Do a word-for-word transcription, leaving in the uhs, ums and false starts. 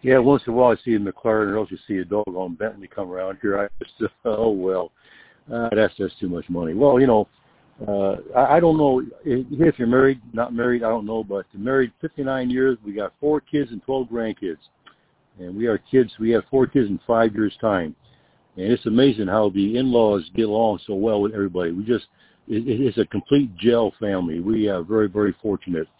Yeah, once in a while I see a McLaren, or else you see a doggone Bentley come around here. I just, oh, well, uh, that's just too much money. Well, you know, uh, I, I don't know if, if you're married, not married, I don't know, but married fifty-nine years, we got four kids and twelve grandkids. And we are kids, we have four kids in five years' time. And it's amazing how the in-laws get along so well with everybody. We just, it, it's a complete gel family. We are very, very fortunate.